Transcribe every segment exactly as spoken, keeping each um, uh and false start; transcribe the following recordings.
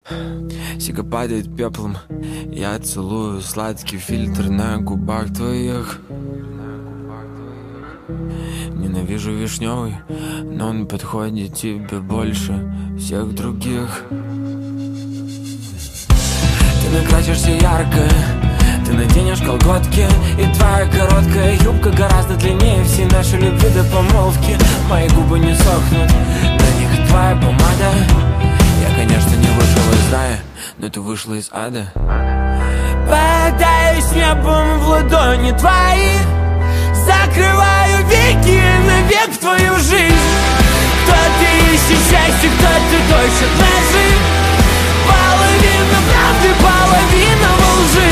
Сига падает пеплом. Я целую сладкий фильтр на губах твоих. Ненавижу вишневый, но он подходит тебе больше всех других. Ты накрасишься ярко, ты наденешь колготки, и твоя короткая юбка гораздо длиннее всей нашей любви до помолвки. Мои губы не сохнут, на них твоя помада. Я, конечно, не вышел из рая, но ты вышла из ада. Бодаюсь небом в ладони твои, закрываю веки навек в твою жизнь. Кто-то ищет счастье, кто-то точит ножи. Половина правды, половина во лжи.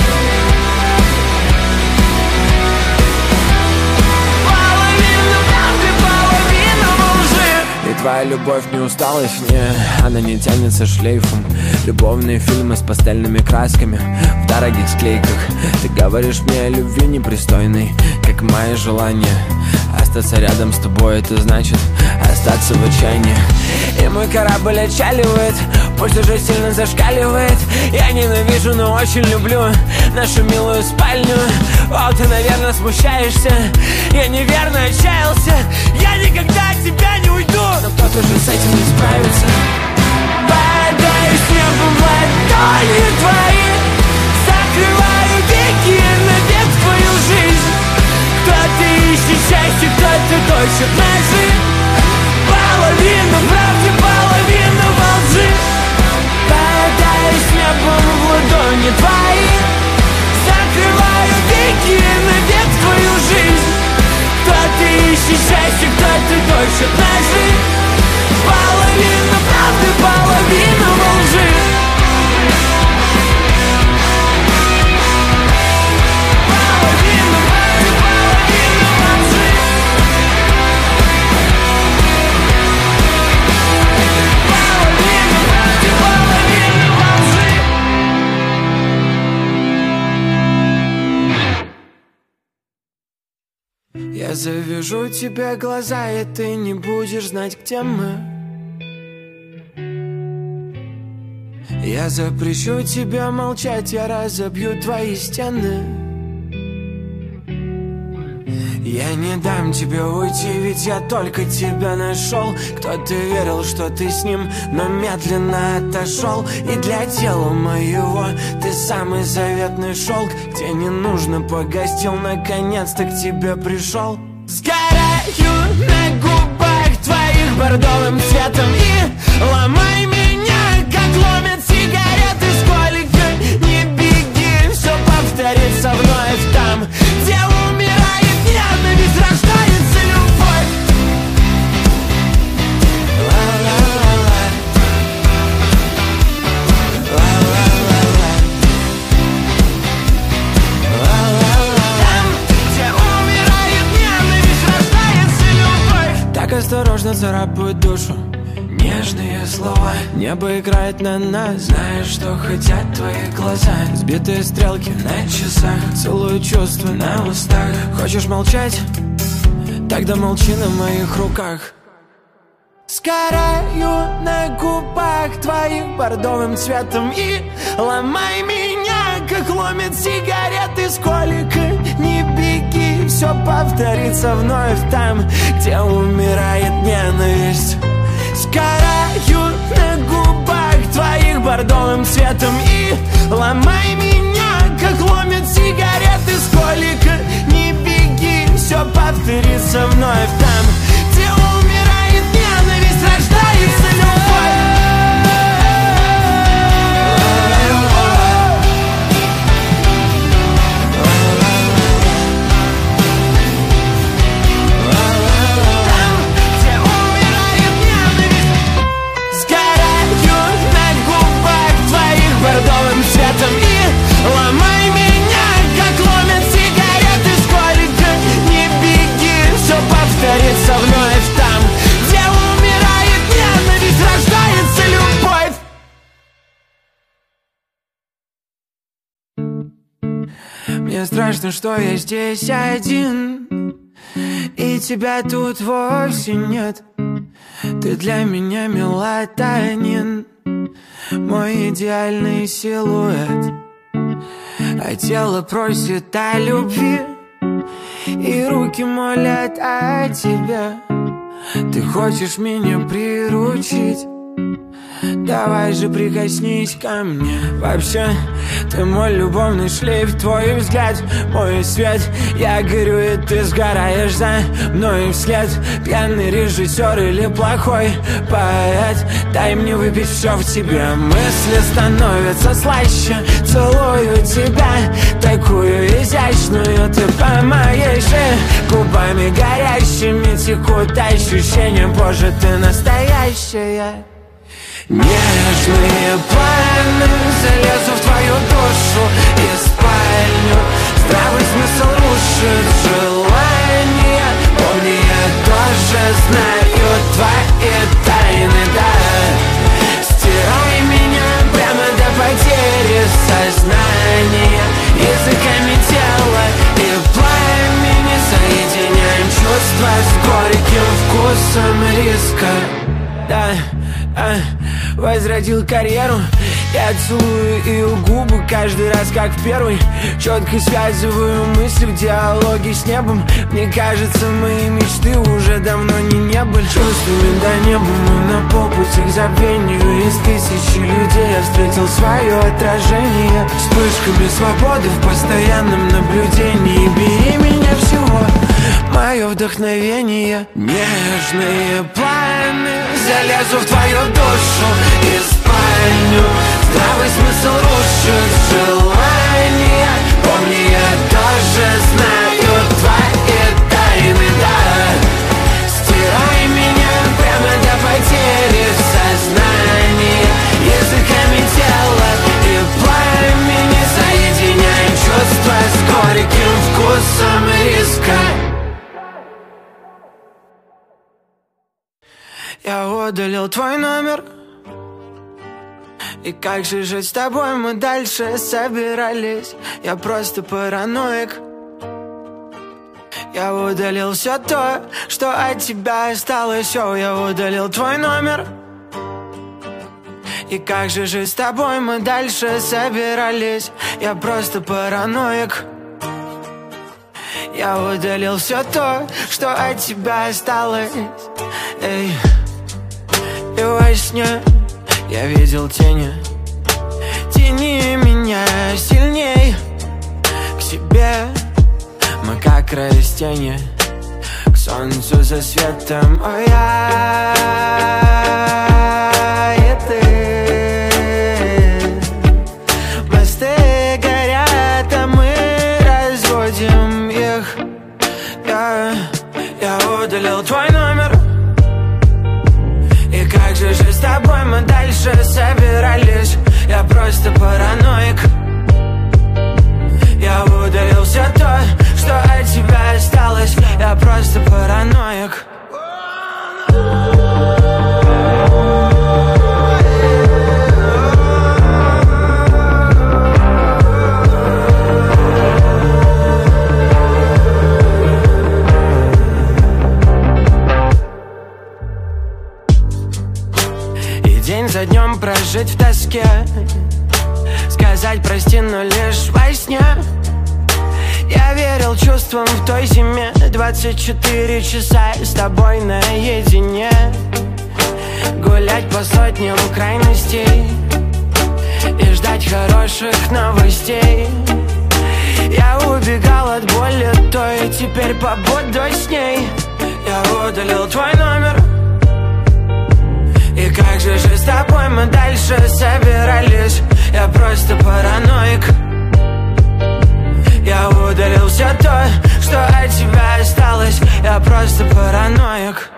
Половина правды, половина во лжи. И твоя любовь не усталость, не, она не тянется шлейфом. Любовные фильмы с пастельными красками в дорогих склейках. Ты говоришь мне о любви непристойной, как мои желания. Остаться рядом с тобой — это значит остаться в отчаянии. И мой корабль отчаливает, пульс уже сильно зашкаливает. Я ненавижу, но очень люблю нашу милую спальню. О, ты, наверное, смущаешься, я неверно отчаялся. Я никогда от тебя не уйду, но кто-то же с этим не справится. Бодаюсь небом в ладони твои, закрываю веки навек в твою жизнь. Кто-то ищет счастье, кто-то точит ножи. Половина правды, половина во лжи. Бодаюсь небом в ладони твои, закрываю веки навек в твою жизнь. Кто-то ищет счастье, кто-то точит ножи. Половина правды, половина во лжи. Половина правды, половина во лжи. Половина правды, половина во лжи. Я завяжу тебе глаза, и ты не будешь знать, где мы. Я запрещу тебе молчать, я разобью твои стены. Я не дам тебе уйти, ведь я только тебя нашел. Кто-то верил, что ты с ним, но медленно отошел. И для тела моего ты самый заветный шелк, где не нужно погостил, наконец-то к тебе пришел. Сгораю на губах твоих бордовым цветом и ломай меня, как ломят сигареты. Сколько не беги, все повторится вновь там, где умирает ненависть, рождается любовь. Ла-ла-ла-ла. Ла-ла-ла-ла. Ла-ла-ла. Там, где умирает ненависть, рождается любовь. Так осторожно царапают душу нежные слова. Небо играет на нас, знаешь, что хотят твои глаза. Сбитые стрелки на часах, целую чувства на устах. Хочешь молчать? Тогда молчи на моих руках. Сгораю на губах твоих бордовым цветом и ломай меня, как ломят сигареты. Сколько не беги, все повторится вновь там, где умирает ненависть. Сгораю на губах твоих бордовым цветом и ломай меня, как ломят сигареты. Сколько не беги, все повторится вновь там, где умирает ненависть, рождается любовь. Бордовым цветом и ломай меня, как ломят сигареты. Сколько не беги, все повторится вновь там, где умирает ненависть, рождается любовь. Мне страшно, что я здесь один, и тебя тут вовсе нет. Ты для меня мелатонин, мой идеальный силуэт, а тело просит о любви, и руки молят о тебе. Ты хочешь меня приручить? Давай же прикоснись ко мне. Вообще, ты мой любовный шлейф, твой взгляд, мой свет. Я горю, и ты сгораешь за мной вслед. Пьяный режиссер или плохой поэт, дай мне выпить все в тебе. Мысли становятся слаще, целую тебя, такую изящную. Ты по моей шее, губами горящими текут ощущения. Боже, ты настоящая. Нежные пламя, залезу в твою душу и спальню. Здравый смысл рушит желание. Помни, я тоже знаю твои тайны, да. Стирай меня прямо до потери сознания. Языками тела и пламени соединяем чувства с горьким вкусом риска. Да, а, возродил карьеру. Я целую ее губы каждый раз, как в первый. Четко связываю мысли в диалоге с небом. Мне кажется, мои мечты уже давно не не были. Чувствами до неба мы на полпути к забвению. Из тысячи людей я встретил свое отражение. Вспышками свободы в постоянном наблюдении. Бери меня всего, мое вдохновение. Нежные пламя, залезу в твою душу и спальню. Здравый смысл рушит желание. Помни, я тоже знаю твои тайны, да. Стирай меня прямо до потери сознания. Языками тела и пламени соединяем чувства с горьким вкусом риска. Я удалил твой номер. И как же жить с тобой мы дальше собирались? Я просто параноик. Я удалил все то, что от тебя осталось. Все, я удалил твой номер. И как же жить с тобой мы дальше собирались? Я просто параноик. Я удалил все то, что от тебя осталось. Эй. И во сне я видел тени. Тяни меня сильней к себе. Мы как растения к солнцу за светом. Ой, я и ты. Мосты горят, а мы разводим их. Я, я удалил твой номер. И как же жить с тобой мы дальше собирались? Я просто параноик. Я удалил все то, что от тебя осталось. Я просто параноик. День за днем прожить в тоске, сказать прости, но лишь во сне. Я верил чувствам в той зиме. Двадцать четыре часа с тобой наедине. Гулять по сотням крайностей и ждать хороших новостей. Я убегал от боли той, теперь побуду с ней. Я удалил твой номер. И как же жить с тобой мы дальше собирались? Я просто параноик. Я удалил все то, что от тебя осталось. Я просто параноик.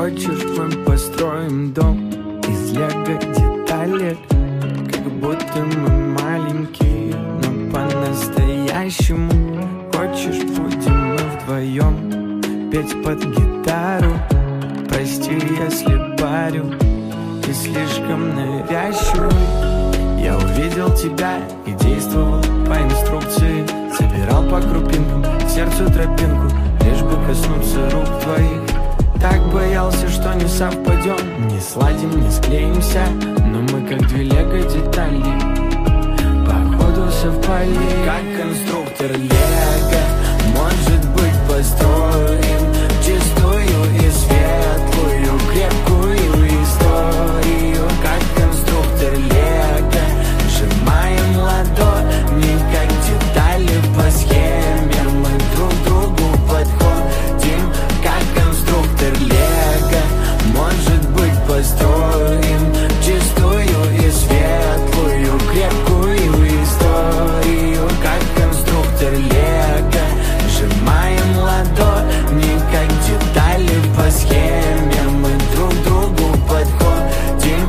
Хочешь, мы построим дом из лего деталей, как будто мы маленькие, но по-настоящему. Хочешь, будем мы вдвоем петь под гитару. Прости, если барю, ты слишком навязчивый. Я увидел тебя и действовал по инструкции. Собирал по крупинкам сердцу тропинку, лишь бы коснуться рук твоих. Так боялся, что не совпадем, не сладим, не склеимся, но мы как две лего детали, походу совпали. Как конструктор лего, может быть, построим чистую и светлую, крепкую историю. Как конструктор лего, сжимаем ладони, как детали по схеме. Мы друг другу подходим, как конструктор лего. Может быть, построим чистую и светлую, крепкую историю. Как конструктор лего, сжимаем ладони, как детали по схеме. Мы друг другу подходим.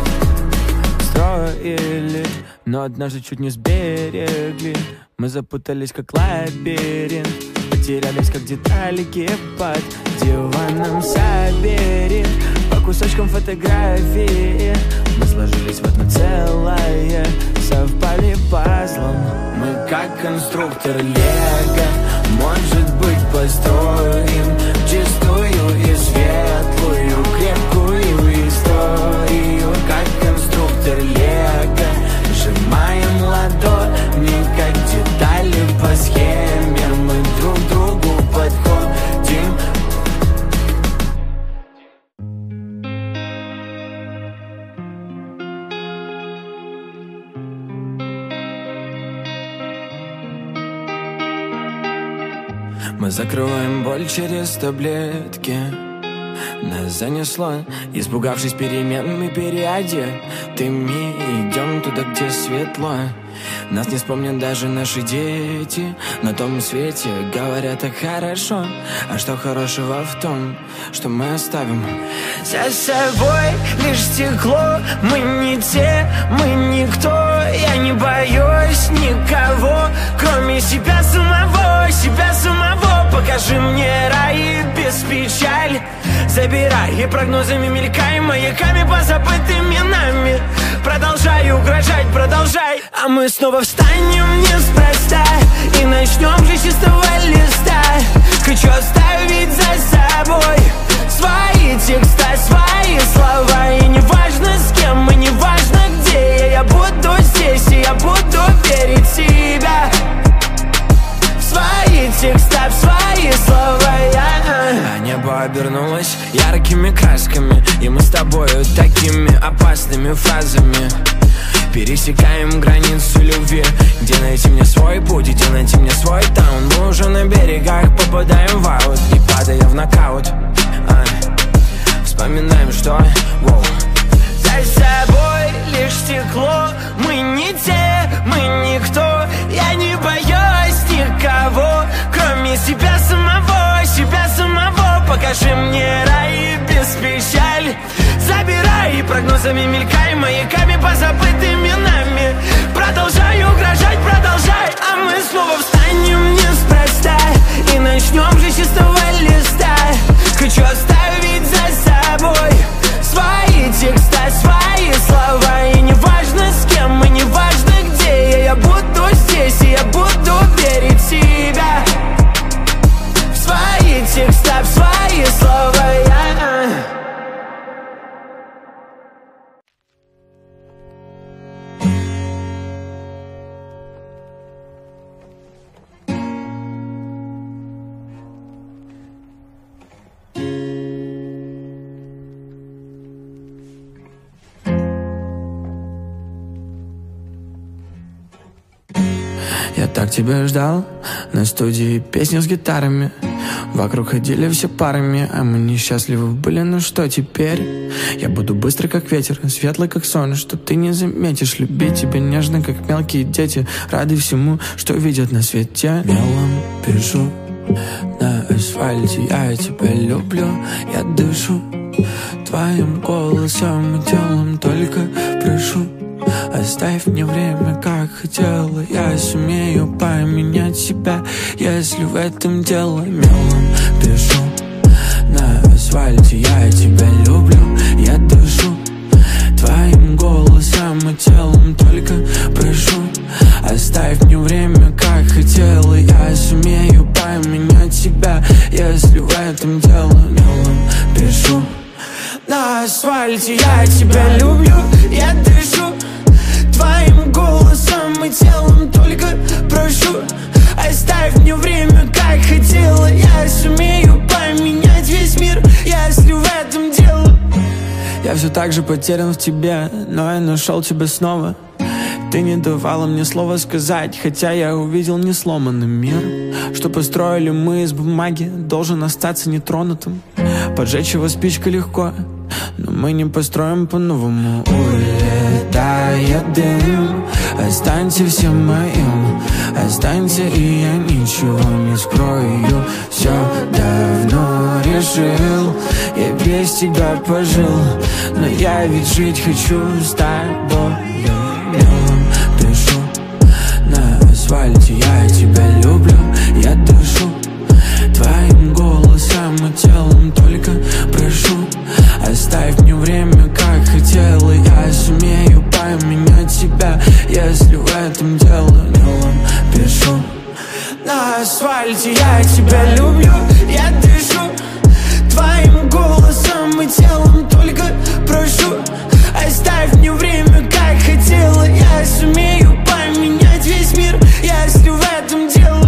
Строили, но однажды чуть не сберегли. Мы запутались, как лабиринт, потерялись, как деталики под диваном. Собери по кусочкам фотографии, мы сложились в одно целое, совпали пазлом. Мы как конструктор лего, может быть, построим чистую и светлую, крепкую историю. Как конструктор лего, сжимаем ладони, как детали по схеме. Мы друг другу подходим. Мы закрываем боль через таблетки. Нас занесло, испугавшись перемен, мы переодетыми идем туда, где светло. Нас не вспомнят даже наши дети на том свете. Говорят, так хорошо. А что хорошего в том, что мы оставим за собой лишь стекло? Мы не те, мы никто. Я не боюсь никого, кроме себя самого, себя самого. Покажи мне рай без печали. Забирай и прогнозами мелькай, маяками по забытым именами. Продолжай угрожать, продолжай. А мы снова встанем неспроста и начнем же с чистого листа. Хочу оставить за собой свои текста, свои слова. И неважно с кем, и неважно где, я буду здесь, и я буду верить в себя. В свои текста, в свои слова я... А небо обернулось яркими красками, и мы с тобою такими опасными фразами пересекаем границу любви. Где найти мне свой путь, где найти мне свой таун? Мы уже на берегах, попадаем в аут и падая в нокаут. а, Вспоминаем, что воу. За собой лишь стекло. Мы не те, мы никто. Я не боюсь никого, кроме себя самого, себя самого. Покажи мне рай без печали. Забирай и прогнозами мелькай, маяками по забытым именами. Продолжай угрожать, продолжай. А мы снова встанем неспроста и начнем же с чистого листа. Хочу оставить за собой свои текста, свои слова. И неважно с кем, и неважно где, я буду здесь, и я буду верить в себя. В свои текста, в свои слова я... Я так тебя ждал на студии песни с гитарами. Вокруг ходили все парами, а мы несчастливы были, ну что теперь? Я буду быстрый, как ветер, светлый, как солнце, что ты не заметишь. Любить тебя нежно, как мелкие дети, рады всему, что видят на свете. Мелом пишу на асфальте, я тебя люблю, я дышу твоим голосом и телом. Только прошу, оставь мне время, как хотела. Я сумею поменять себя, если в этом дело. Мелом пишу на асфальте: я тебя люблю, я дышу твоим голосом и телом. Только прошу, оставь мне время, как хотела. Я сумею поменять себя, если в этом дело. Мелом пишу на асфальте: я тебя люблю, я дышу твоим голосом и телом. Только прошу, оставь мне время, как хотела. Я сумею поменять весь мир, если в этом дело. Я все так же потерян в тебе, но я нашел тебя снова. Ты не давала мне слова сказать, хотя я увидел несломанный мир, что построили мы из бумаги, должен остаться нетронутым. Поджечь его спичкой легко, но мы не построим по-новому. Улетает дым, останься всем моим, останься, и я ничего не скрою. Все давно решил, я без тебя пожил, но я ведь жить хочу с тобой. Мелом пишу на асфальте: я тебя люблю, я дышу твоим голосом и телом. Только прошу, оставь мне время, как хотела. Я сумею поменять себя, если в этом дело. Мелом пишу на асфальте: я тебя люблю, я дышу твоим голосом и телом. Только прошу, оставь мне время, как хотела. Я сумею поменять весь мир, если в этом дело.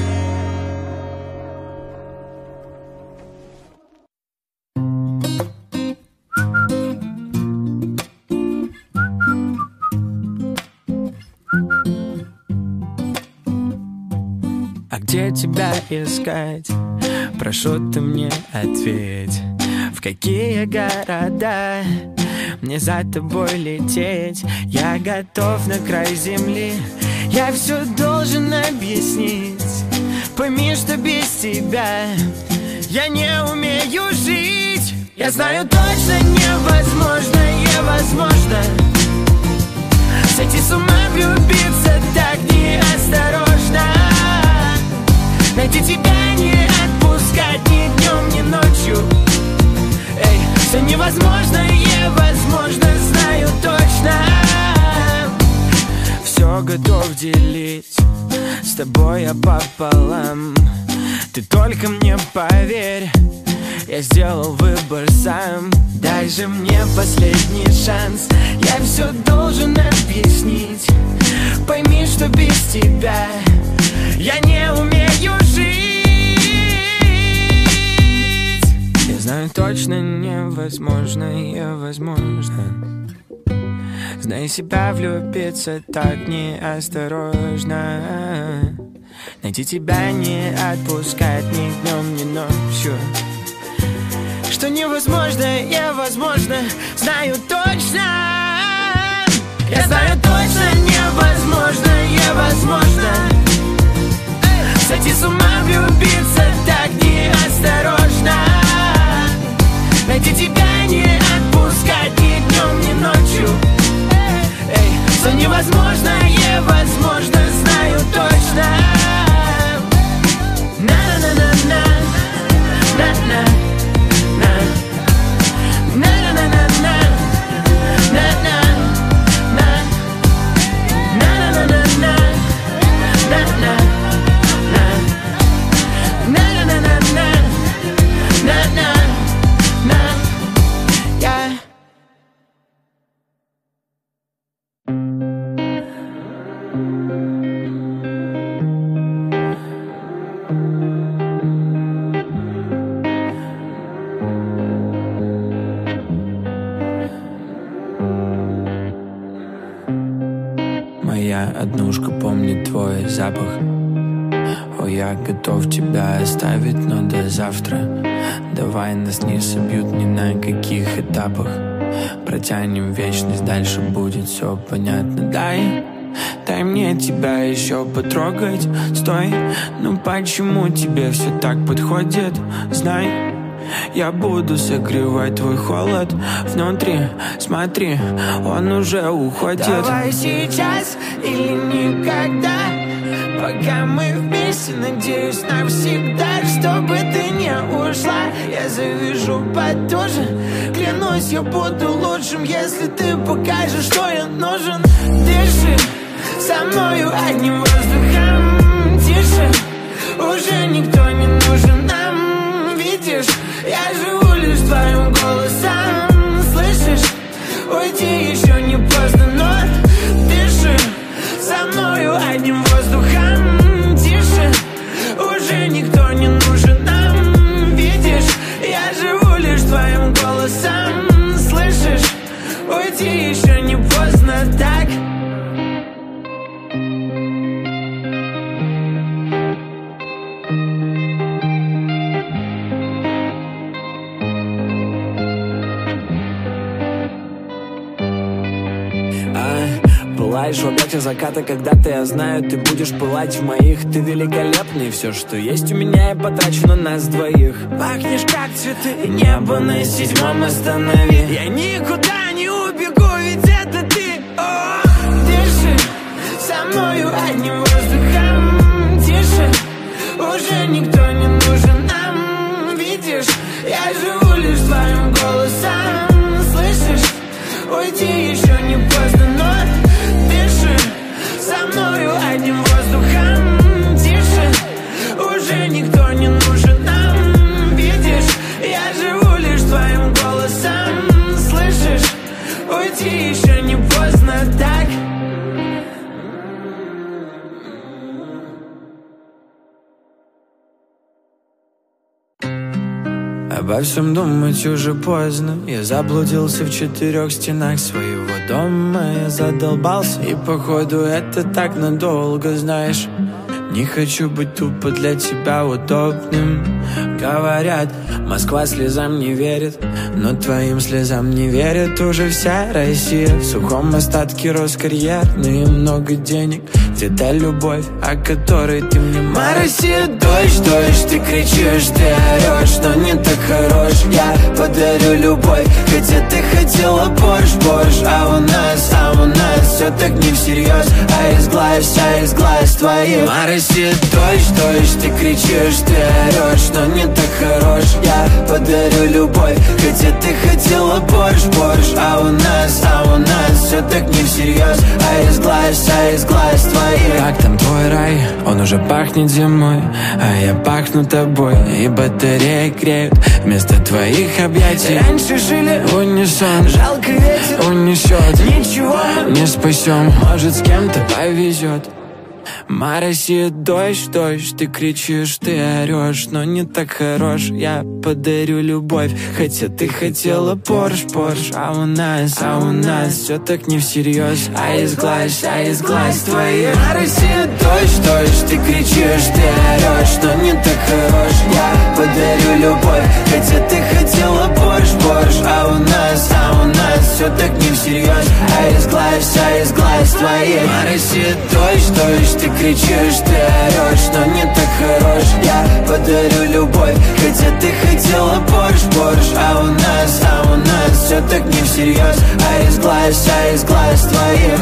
А где тебя искать? Прошу, ты мне ответь. В какие города мне за тобой лететь? Я готов на край земли, я все должен объяснить. Пойми, что без тебя я не умею жить. Я знаю точно, невозможно, невозможно сойти с ума, влюбиться так неосторожно. Найти тебя, не отпускать ни днем, ни ночью. Эй, все невозможно, невозможно, знаю точно. Все готов делить с тобой я пополам. Ты только мне поверь, я сделал выбор сам. Дай же мне последний шанс, я все должен объяснить. Пойми, что без тебя я не умею жить. Я знаю точно, невозможно, невозможно. Знай себя, влюбиться так неосторожно. Найти тебя, не отпускать ни днем, ни ночью. Что невозможно, невозможно, знаю точно. Я знаю точно, невозможно, невозможно сойти с ума, влюбиться так неосторожно. Найти тебя, не отпускать ни днем, ни ночью. Эй, все невозможно, невозможно, знаю точно. На-на-на-на-на, на-на, на, на-на-на-на-на, на-на, на, на-на-на-на-на, на-на, на, на-на-на-на-на, на-на, на, я. Моя однушка помнит твой запах. О, я готов тебя оставить, но до завтра. Давай нас не собьют ни на каких этапах. Протянем вечность, дальше будет все понятно. Дай, дай мне тебя еще потрогать. Стой, ну почему тебе все так подходит? Знай, Я буду согревать твой холод внутри. Смотри, он уже уходит. Давай сейчас или никогда, пока мы вместе, надеюсь навсегда, чтобы ты не ушла. Я завяжу потуже, клянусь, я буду лучшим, если ты покажешь, что я нужен. Дыши со мною одним воздухом, тише, уже никто не нужен нам. Видишь, я живу лишь твоим голосом, слышишь? Уйти еще не поздно, но дыши со мною одним воздухом, тише, уже никто не нужен нам. Видишь, я живу лишь твоим голосом, слышишь? Уйти еще не поздно, так. Пылаешь в объятиях заката, когда-то я знаю, ты будешь пылать в моих. Ты великолепный, все, что есть у меня, я потрачу на нас двоих. Пахнешь как цветы, и небо на седьмом останови. Я никуда не убегу, ведь это ты. О, дыши со мною одним воздухом, тише, уже никто не нужен нам. Видишь, я живу лишь твоим голосом, слышишь? Уйти еще не поздно, но дыши со мною одним воздухом, тише, уже никто не нужен нам. Видишь, я живу лишь твоим голосом, слышишь? Уйти еще не поздно, так. Обо всем думать уже поздно. Я заблудился в четырех стенах своего дома. Я задолбался, и походу это так надолго, знаешь. Не хочу быть тупо для тебя удобным. Говорят, Москва слезам не верит, но твоим слезам не верит уже вся Россия. В сухом остатке рос карьерный и много денег. Где та любовь, о которой ты мне морось и дождь, дождь, ты кричишь, ты орешь, но не так хорош. Я подарю любовь, хотя ты хотела Порш, Порш. А у нас, а у нас все так не всерьез. А из глаз, а из глаз твоих морось и дождь, дождь, ты кричишь, ты орешь, но не так хорош. Я подарю любовь, хотя ты хотела Порш, Порш. А у нас, а у нас все так не всерьез. А из глаз, а из глаз твоих. Как там твой рай? Он уже пахнет зимой, а я пахну тобой. И батареи греют вместо твоих объятий. Раньше жили в унисон, жалко ветер унесет. Ничего не спасем, может с кем-то повезет. Моросит дождь, дождь, ты кричишь, ты орешь, но не так хорош. Я подарю любовь, хотя ты хотела Порш, Порш. А у нас, а у нас все так не всерьез. А из глаз, а из глаз твоих моросит дождь, дождь, ты кричишь, ты орешь, но не так хорош. Я подарю любовь, хотя ты хотела Порш, Порш. А у нас, а у нас все так не всерьез. А из глаз, а из глаз твоих моросит дождь, дождь, ты кричишь, ты орешь, но не так хорош. Я подарю любовь, хотя ты хотела Порш, Порш. А у нас, а у нас все так не всерьез. А из глаз, а из глаз твоих.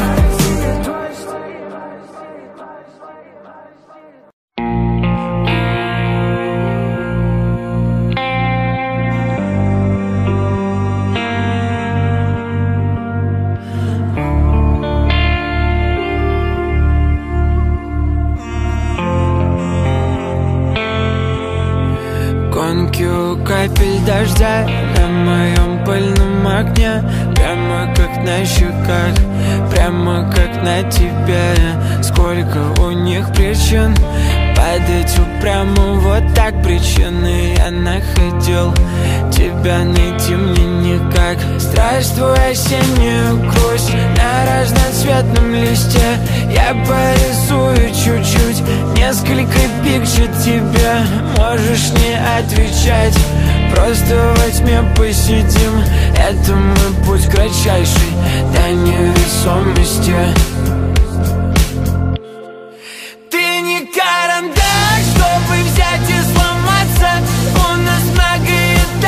Капель дождя на моем пыльном окне, прямо как на щеках, прямо как на тебе. Сколько у них причин падать упрямо, вот так причины. Я находил тебя, найти мне никак. Здравствуй, осеннюю грусть на разноцветном листе. Я порисую чуть-чуть, несколько пикчет тебе. Можешь не отвечать, просто во тьме посидим. Это мой путь кратчайший до невесомости. Ты не карандаш, чтобы взять и сломаться. У нас много и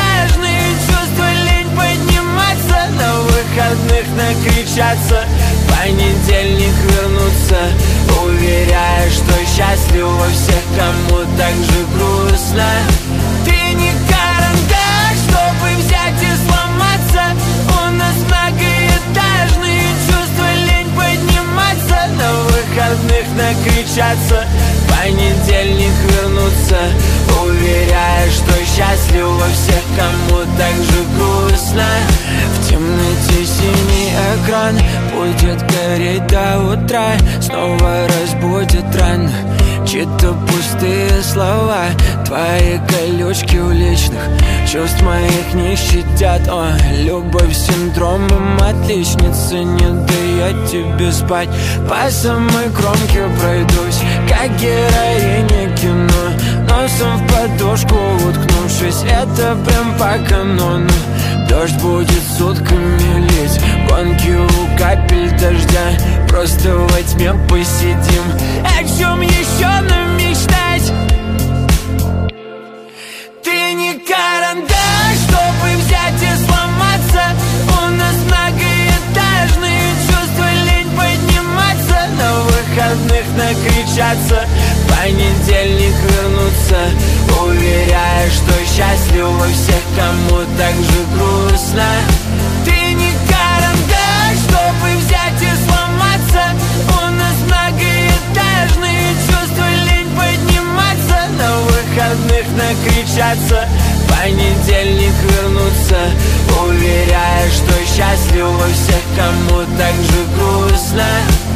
так же грустно. Ты не карандаш, чтобы взять и сломаться. У нас многоэтажные чувства, лень подниматься. На выходных накричаться, в понедельник вернуться, уверяя, что счастлив во всех, кому так же грустно. В темноте синий экран будет гореть до утра, снова разбудит рано чьи-то пустые слова. Твои колючки у личных чувств моих не щадят. О, любовь синдромом отличницы не дает тебе спать. По самой кромке пройдусь, как героиня кино, носом в подушку уткнувшись, это прям по канону. Дождь будет сутками лить, гонки у капель дождя, просто во тьме посидим. О чем еще нам мечтать? Ты не карандаш, чтобы взять и сломаться. У нас многоэтажные чувства, лень подниматься. На выходных накричаться, в понедельник вернуться, уверяя, что счастлив во всех, кому так же грустно. Ты не карандаш, чтобы взять и сломаться. У нас многоэтажные чувства, лень подниматься. На выходных накричаться, в понедельник вернуться, уверяя, что счастлив во всех, кому так же грустно.